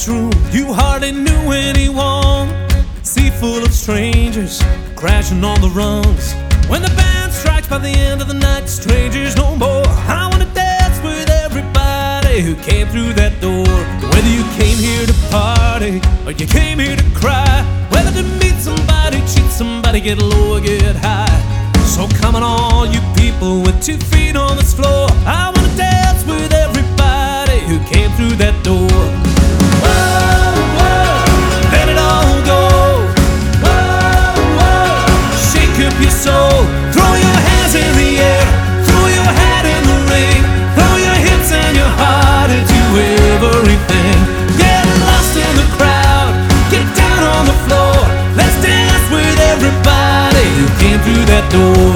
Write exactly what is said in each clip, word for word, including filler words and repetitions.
room, you hardly knew anyone. Sea full of strangers, crashing on the rungs. When the band strikes by the end of the night, strangers no more. I wanna dance with everybody who came through that door. Whether you came here to party or you came here to cry, whether to meet somebody, cheat somebody, get low or get high. So come on, all you people with two feet on this floor, I wanna dance with everybody who came through that door. Whoa, whoa, let it all go. Whoa, whoa, shake up your soul, throw your hands in the air, throw your hat in the ring, throw your hips and your heart into everything. Get lost in the crowd, get down on the floor, let's dance with everybody who came through that door.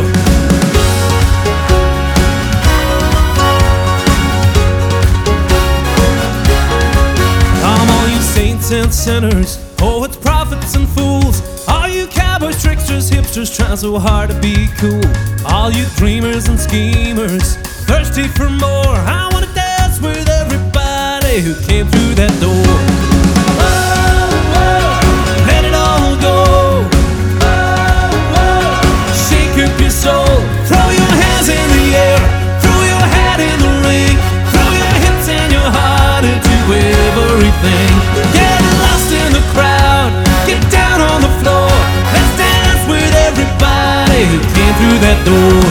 And sinners, poets, prophets, and fools, all you cowboys, tricksters, hipsters, trying so hard to be cool, all you dreamers and schemers, thirsty for more, I wanna dance with everybody who came through that door. Whoa, whoa, let it all go. Whoa, whoa, shake up your soul, throw your hands in the air, throw your hat in the ring, throw your hips and your heart into everything. Get lost in the crowd, get down on the floor, let's dance with everybody who came through that door.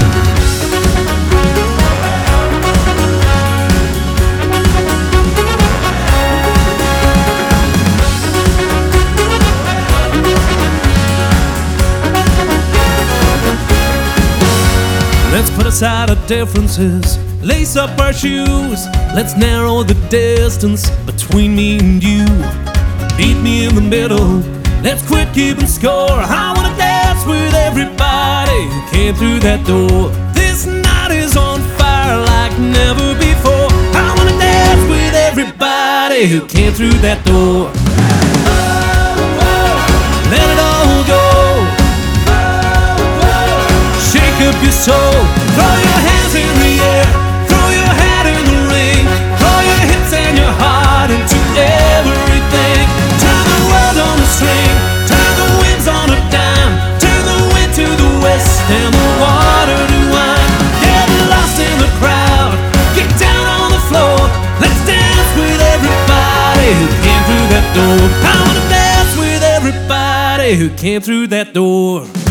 Let's put aside our differences, lace up our shoes, let's narrow the distance between me and you. Meet me in the middle, let's quit keeping score. I wanna dance with everybody who came through that door. This night is on fire like never before. I wanna dance with everybody who came through that door. Oh, oh, let it all go. Oh, oh, shake up your soul, throw your hands in the air, throw your hat in the ring, throw your hips and your heart into everything. Turn the world on a string, turn the winds on a dime, turn the wind to the west and the water to wine. Get lost in the crowd, get down on the floor, let's dance with everybody who came through that door. I wanna dance with everybody who came through that door.